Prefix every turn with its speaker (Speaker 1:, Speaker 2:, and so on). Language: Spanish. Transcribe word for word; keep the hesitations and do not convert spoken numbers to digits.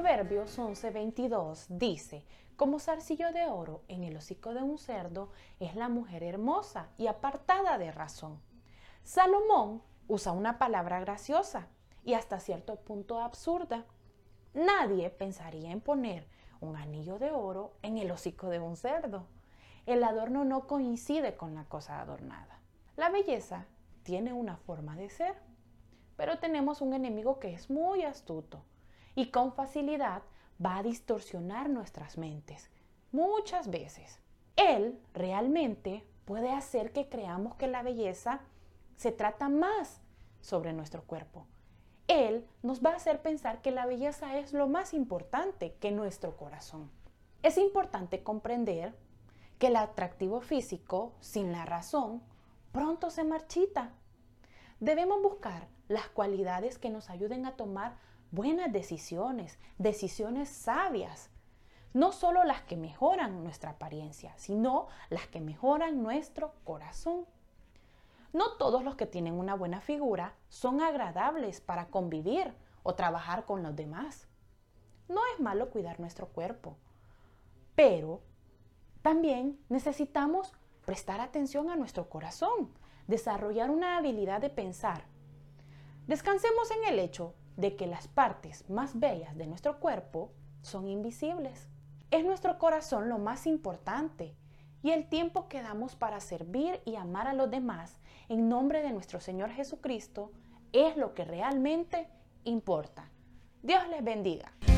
Speaker 1: Proverbios once veintidós dice: como zarcillo de oro en el hocico de un cerdo es la mujer hermosa y apartada de razón. Salomón usa una palabra graciosa y hasta cierto punto absurda. Nadie pensaría en poner un anillo de oro en el hocico de un cerdo. El adorno no coincide con la cosa adornada. La belleza tiene una forma de ser, pero tenemos un enemigo que es muy astuto y con facilidad va a distorsionar nuestras mentes muchas veces. Él realmente puede hacer que creamos que la belleza se trata más sobre nuestro cuerpo. Él nos va a hacer pensar que la belleza es lo más importante que nuestro corazón. Es importante comprender que el atractivo físico, sin la razón, pronto se marchita. Debemos buscar las cualidades que nos ayuden a tomar buenas decisiones, decisiones sabias. No solo las que mejoran nuestra apariencia, sino las que mejoran nuestro corazón. No todos los que tienen una buena figura son agradables para convivir o trabajar con los demás. No es malo cuidar nuestro cuerpo, pero también necesitamos prestar atención a nuestro corazón, desarrollar una habilidad de pensar. Descansemos en el hecho de que las partes más bellas de nuestro cuerpo son invisibles. Es nuestro corazón lo más importante y el tiempo que damos para servir y amar a los demás en nombre de nuestro Señor Jesucristo es lo que realmente importa. Dios les bendiga.